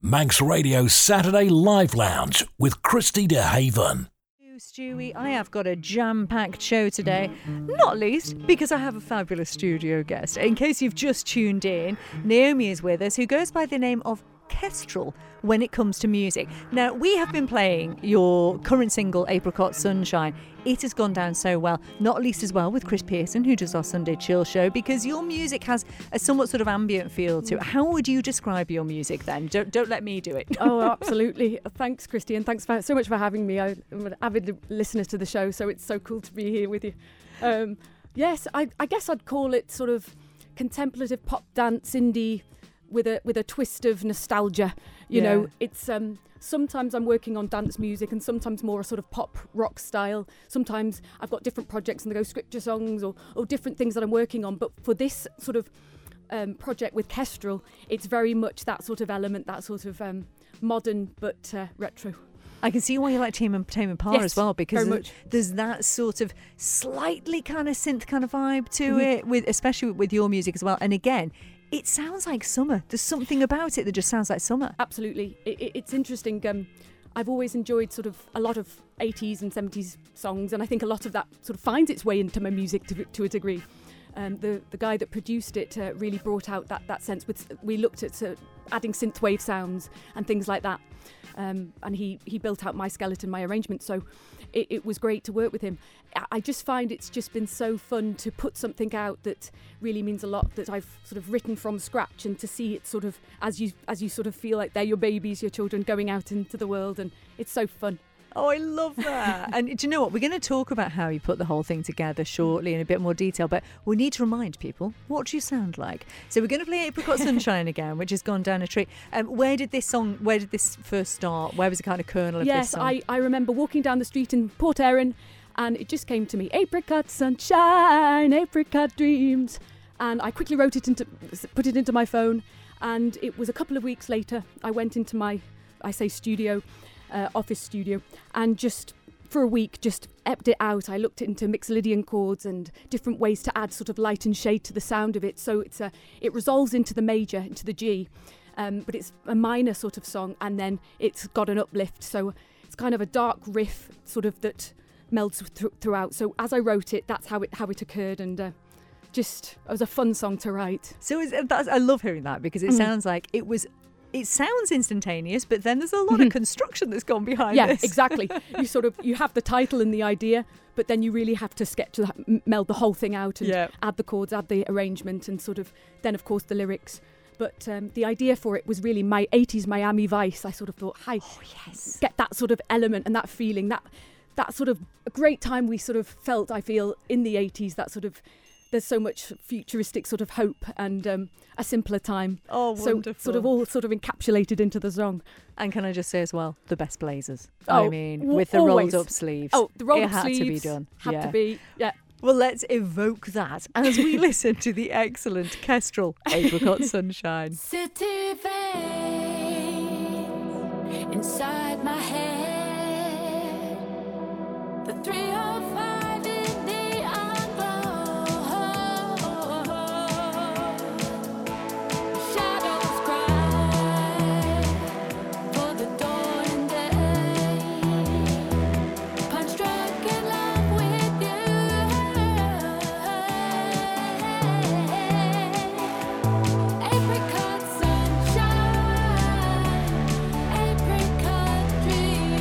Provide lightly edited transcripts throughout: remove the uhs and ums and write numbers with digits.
Manx Radio Saturday Live Lounge with Christy DeHaven. Stewie, I have got a jam-packed show today, not least because I have a fabulous studio guest. In case you've just tuned in, Naomi is with us, who goes by the name of Kestrel when it comes to music. Now, we have been playing your current single, Apricot Sunshine. It has gone down so well, not least as well with Chris Pearson, who does our Sunday Chill show, because your music has a somewhat sort of ambient feel to it. How would you describe your music then? Don't let me do it. Oh, absolutely. Thanks, Christy, and thanks so much for having me. I'm an avid listener to the show, so it's so cool to be here with you. Yes, I guess I'd call it sort of contemplative pop dance indie with a twist of nostalgia. You know, it's sometimes I'm working on dance music and sometimes more a sort of pop rock style. Sometimes I've got different projects and they go scripture songs or different things that I'm working on. But for this sort of project with Kestrel, it's very much that sort of element, that sort of modern but retro. I can see why you like Tame Impala Yes, as well, because very much. there's that sort of slightly kind of synth kind of vibe to it, especially with your music as well. And again, it sounds like summer. There's something about it that just sounds like summer. Absolutely. It's interesting. I've always enjoyed sort of a lot of 80s and 70s songs, and I think a lot of that sort of finds its way into my music to a degree. The guy that produced it really brought out that sense. We looked at adding synthwave sounds and things like that, and he built out my skeleton, my arrangement. So it was great to work with him. I just find it's just been so fun to put something out that really means a lot, that I've sort of written from scratch, and to see it sort of as you sort of feel like they're your babies, your children going out into the world, and it's so fun. Oh, I love that. And do you know what? We're going to talk about how you put the whole thing together shortly in a bit more detail, but we need to remind people, what do you sound like? So we're going to play Apricot Sunshine again, which has gone down a tree. Where did this first start? Where was the kind of kernel of this song? Yes, I remember walking down the street in Port Erin, and it just came to me, Apricot Sunshine, Apricot Dreams. And I quickly put it into my phone, and it was a couple of weeks later, I went into my, office studio, and just for a week just ebbed it out. I looked into Mixolydian chords and different ways to add sort of light and shade to the sound of it, so it resolves into the major, into the G, but it's a minor sort of song, and then it's got an uplift, so it's kind of a dark riff sort of that melds throughout. So as I wrote it, that's how it occurred, and it was a fun song to write. So I love hearing that, because it sounds like it sounds instantaneous, but then there's a lot of construction that's gone behind this. Yeah, exactly. You have the title and the idea, but then you really have to sketch that, meld the whole thing out, and add the chords, add the arrangement, and sort of then of course the lyrics. But the idea for it was really my 80s Miami Vice. I sort of thought, get that sort of element and that feeling, that sort of a great time we sort of felt, I feel, in the 80s, that sort of, there's so much futuristic sort of hope and a simpler time. Oh, wonderful. So sort of all sort of encapsulated into the song. And can I just say as well, the best blazers. Oh, I mean, with the always. rolled up sleeves. Oh, the rolled up sleeves. sleeves. Had to be done. Had to be, yeah. Well, let's evoke that as we listen to the excellent Kestrel, Apricot Sunshine. City veins inside my head, the 305 in the underglow, shadows cry for the dawning day, punch drunk in love with you, apricot sunshine, apricot dreams.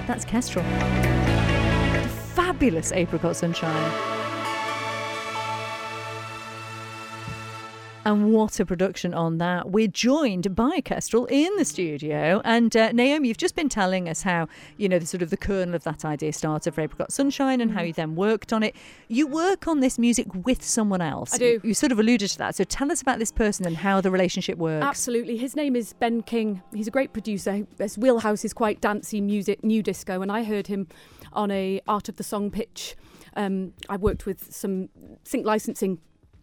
That's Kestrel. Fabulous Apricot Sunshine. And what a production on that. We're joined by Kestrel in the studio. And Naomi, you've just been telling us how, the sort of the kernel of that idea started for Apricot Sunshine and how you then worked on it. You work on this music with someone else. I do. You sort of alluded to that. So tell us about this person and how the relationship works. Absolutely. His name is Ben King. He's a great producer. His wheelhouse is quite dancey music, new disco. And I heard him on a Art of the Song pitch. I worked with some sync licensing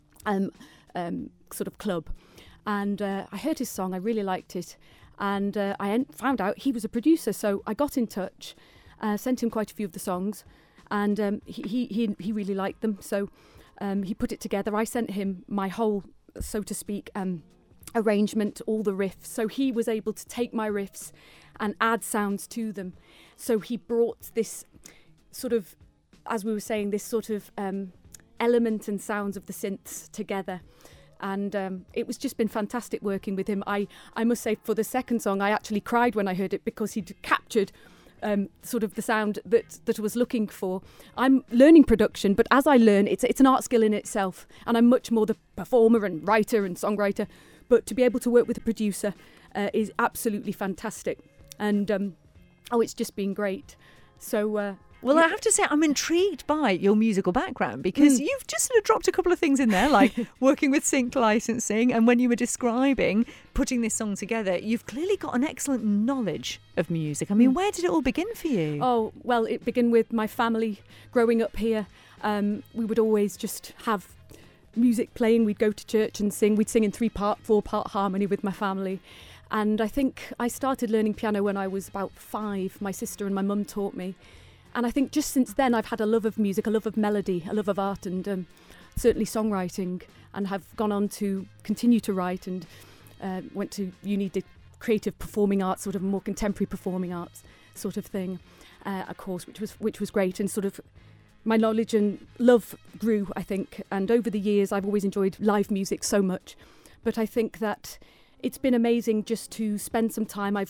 sort of club, and I heard his song. I really liked it, and I found out he was a producer. So I got in touch, sent him quite a few of the songs, and he really liked them. So he put it together. I sent him my whole, so to speak, arrangement, all the riffs. So he was able to take my riffs and add sounds to them. So he brought this sort of, as we were saying, this sort of element and sounds of the synths together. And it was just been fantastic working with him. I must say, for the second song, I actually cried when I heard it because he'd captured sort of the sound that I was looking for. I'm learning production, but as I learn, it's an art skill in itself. And I'm much more the performer and writer and songwriter. But to be able to work with a producer is absolutely fantastic. And, it's just been great. So... Well, I have to say, I'm intrigued by your musical background because you've just sort of dropped a couple of things in there, like working with sync licensing. And when you were describing putting this song together, you've clearly got an excellent knowledge of music. I mean, where did it all begin for you? Oh, well, it began with my family growing up here. We would always just have music playing. We'd go to church and sing. We'd sing in 3-part, 4-part harmony with my family. And I think I started learning piano when I was about 5. My sister and my mum taught me. And I think just since then I've had a love of music, a love of melody, a love of art, and certainly songwriting, and have gone on to continue to write, and went to uni, did creative performing arts, sort of more contemporary performing arts sort of thing, a course which was great, and sort of my knowledge and love grew, I think. And over the years I've always enjoyed live music so much, but I think that it's been amazing just to spend some time. I've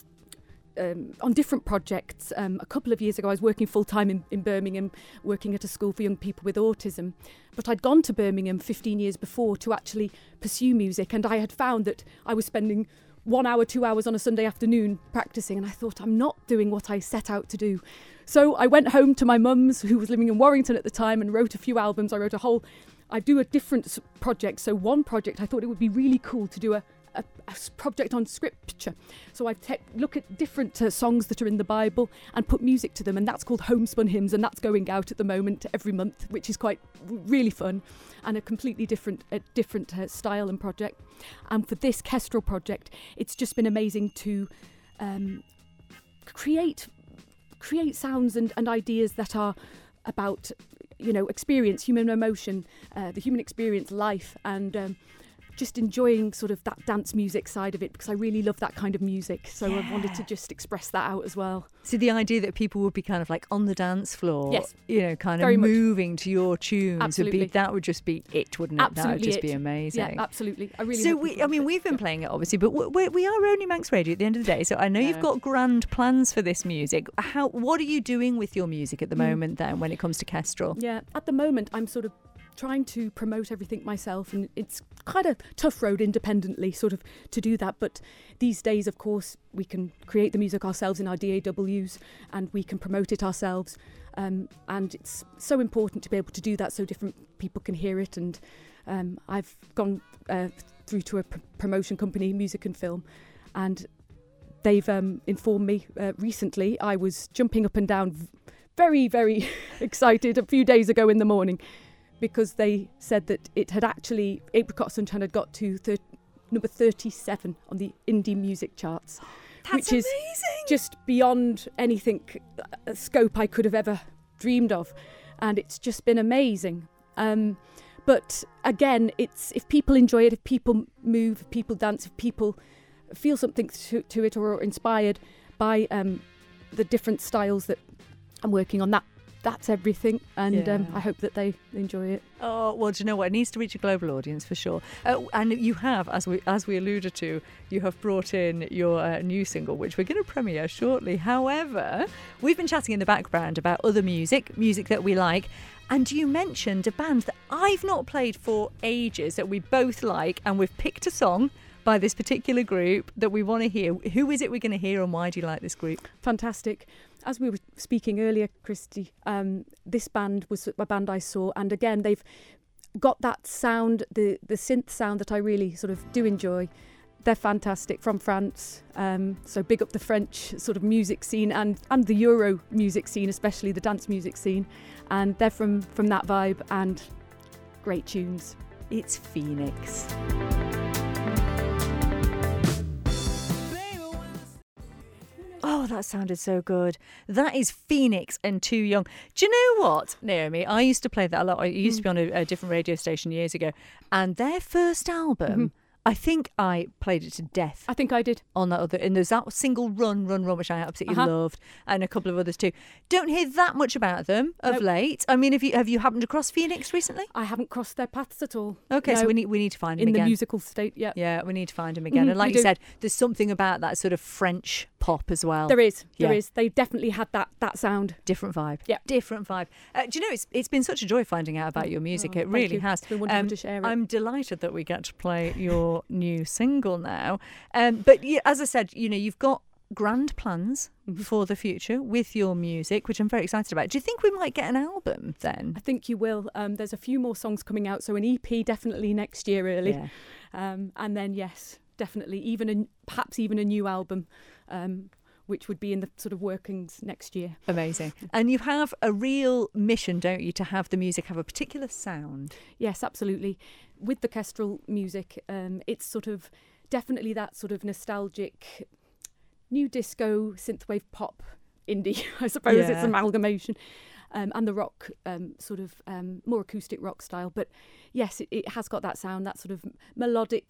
on different projects. A couple of years ago I was working full-time in Birmingham, working at a school for young people with autism, but I'd gone to Birmingham 15 years before to actually pursue music, and I had found that I was spending 1 hour, 2 hours on a Sunday afternoon practicing, and I thought, I'm not doing what I set out to do. So I went home to my mum's, who was living in Warrington at the time, and wrote a few albums. I do a different project. So one project, I thought it would be really cool to do a project on scripture. So I've look at different songs that are in the Bible and put music to them, and that's called Homespun Hymns, and that's going out at the moment every month, which is quite really fun, and a completely different style and project. And for this Kestrel project, it's just been amazing to create sounds and ideas that are about experience, human emotion, the human experience, life, and just enjoying sort of that dance music side of it, because I really love that kind of music. So I wanted to just express that out as well. So the idea that people would be kind of like on the dance floor, yes, kind very of much moving to your tunes, absolutely. that would just be it, wouldn't it? Absolutely, that would just it. be amazing. Yeah, absolutely. I really. So we've been playing it obviously, but we are only Manx Radio at the end of the day. So I know you've got grand plans for this music. What are you doing with your music at the moment then, when it comes to Kestrel? Yeah, at the moment I'm sort of trying to promote everything myself, and it's quite a tough road independently sort of to do that, but these days of course we can create the music ourselves in our DAWs, and we can promote it ourselves, and it's so important to be able to do that so different people can hear it. And I've gone through to a promotion company, Music and Film, and they've informed me recently. I was jumping up and down very, very excited a few days ago in the morning, because they said that it had actually, Apricot Sunshine had got to number 37 on the indie music charts. That's which is amazing. Just beyond anything scope I could have ever dreamed of. And it's just been amazing. But again, it's if people enjoy it, if people move, if people dance, if people feel something to it or are inspired by the different styles that I'm working on, that's everything, and Yeah. I hope that they enjoy it. Oh, well, do you know what? It needs to reach a global audience for sure. And you have, as we alluded to, you have brought in your new single, which we're going to premiere shortly. However, we've been chatting in the background about other music that we like. And you mentioned a band that I've not played for ages that we both like, and we've picked a song by this particular group that we want to hear. Who is it we're going to hear, and why do you like this group? Fantastic. As we were speaking earlier, Christy, this band was a band I saw, and again, they've got that sound, the synth sound that I really sort of do enjoy. They're fantastic, from France, so big up the French sort of music scene and the Euro music scene, especially the dance music scene, and they're from that vibe, and great tunes. It's Phoenix. Oh, that sounded so good. That is Phoenix and Too Young. Do you know what, Naomi? I used to play that a lot. I used to be on a different radio station years ago. And their first album, I think I played it to death. I think I did. On that other, and there's that single Run, which I absolutely loved, and a couple of others too. Don't hear that much about them of late. I mean, have you happened across Phoenix recently? I haven't crossed their paths at all. Okay, No, so we need to find them in again. the musical state, yeah. Yeah, we need to find him again. And like we you do. said, there's something about that sort of French pop as well. There is. Yeah. They definitely had that sound. Different vibe. Yeah. Different vibe. Do you know, it's been such a joy finding out about your music. It thank really you. has. It's been wonderful to share it. I'm delighted that we get to play your new single now. But yeah, as I said, you know, you've got grand plans for the future with your music, which I'm very excited about. Do you think we might get an album then? I think you will. There's a few more songs coming out, so an EP definitely next year early. Yeah. And then, yes, definitely, perhaps even a new album, which would be in the sort of workings next year. Amazing. And you have a real mission, don't you, to have the music have a particular sound? Yes, absolutely. With the Kestrel music, it's sort of definitely that sort of nostalgic new disco, synthwave pop, indie, I suppose. Yeah. It's an amalgamation. And the rock, sort of more acoustic rock style. But yes, it has got that sound, that sort of melodic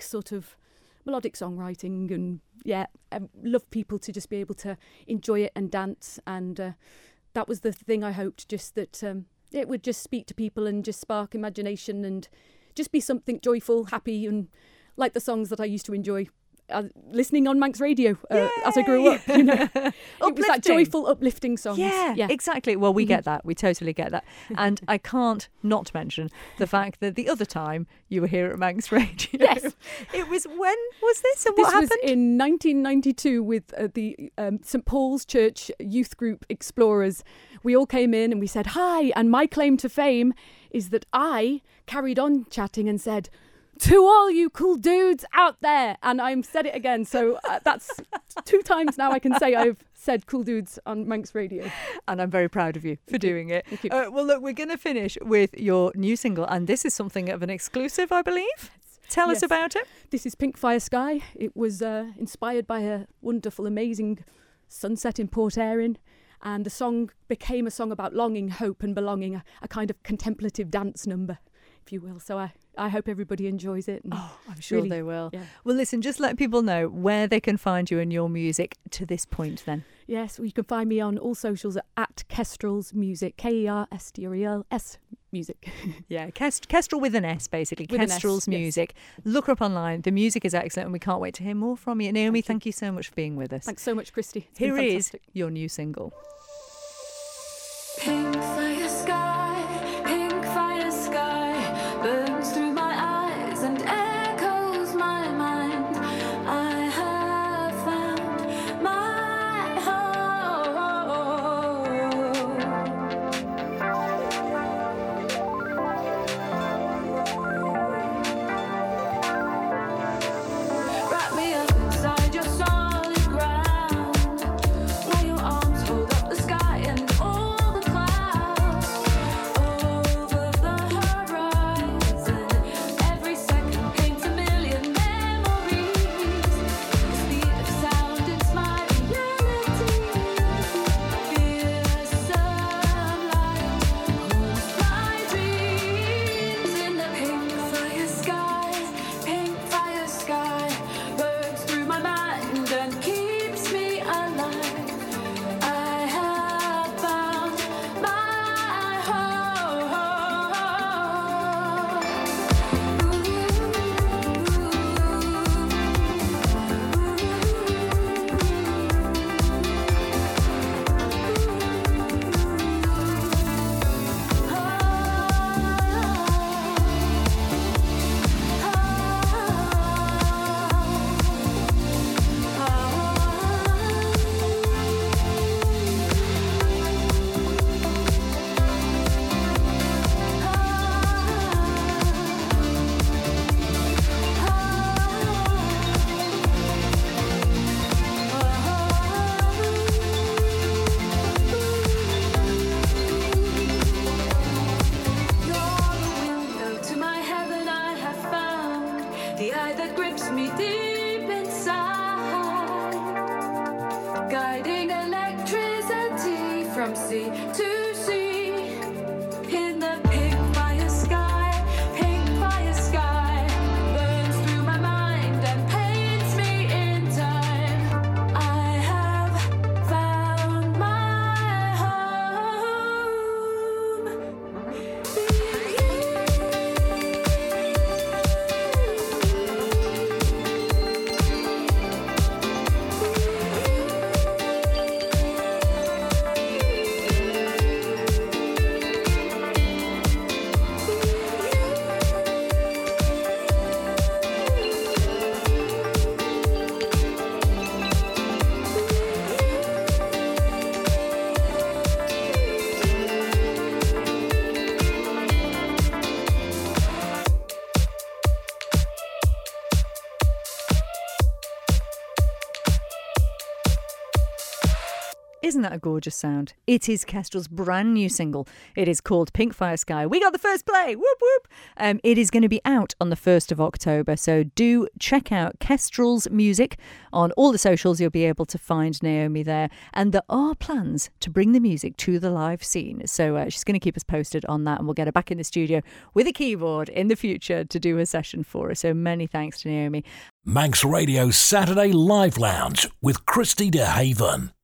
songwriting, and yeah, I love people to just be able to enjoy it and dance, and that was the thing I hoped, just that it would just speak to people and just spark imagination and just be something joyful, happy, and like the songs that I used to enjoy listening on Manx radio as I grew up. You know, it was that joyful, uplifting songs. Yeah, exactly. Well, we get that. We totally get that. And I can't not mention the fact that the other time you were here at Manx Radio. Yes. It was, when was this and This what happened? was in 1992 with the St Paul's Church youth group Explorers. We all came in and we said hi, and my claim to fame is that I carried on chatting and said, "To all you cool dudes out there," and I've said it again, so that's 2 times now I can say I've said cool dudes on Manx Radio. And I'm very proud of you for doing it. Thank you. Well, look, we're going to finish with your new single, and this is something of an exclusive, I believe. Tell us Yes. about it. This is Pink Fire Sky. It was inspired by a wonderful, amazing sunset in Port Erin, and the song became a song about longing, hope and belonging, a kind of contemplative dance number, if you will. So I hope everybody enjoys it. And I'm sure really, they will. yeah. Well, listen, just let people know where they can find you and your music to this point then. Yes, well, you can find me on all socials at Kestrel's Music, KERSTRELS Music. Yeah, Kestrel with an S, basically. With an S, Kestrel's yes. Music. Look her up online. The music is excellent, and we can't wait to hear more from you. Naomi, thank you so much for being with us. Thanks so much, Christy. It's been Here is fantastic. your new single. Pink fire sky, burns through my eyes and echoes my mind. I have found my home. Wrap me up inside your solid ground, where your arms hold up the sky and all the clouds. from sea to sea. In the pink fire sky, burns through my mind and paints me in time. I have found my home. Isn't that a gorgeous sound? It is Kestrel's brand new single. It is called Pink Fire Sky. We got the first play. Whoop, whoop. It is going to be out on the 1st of October. So do check out Kestrel's music on all the socials. You'll be able to find Naomi there. And there are plans to bring the music to the live scene. So she's going to keep us posted on that. And we'll get her back in the studio with a keyboard in the future to do a session for us. So many thanks to Naomi. Manx Radio Saturday Live Lounge with Christy DeHaven.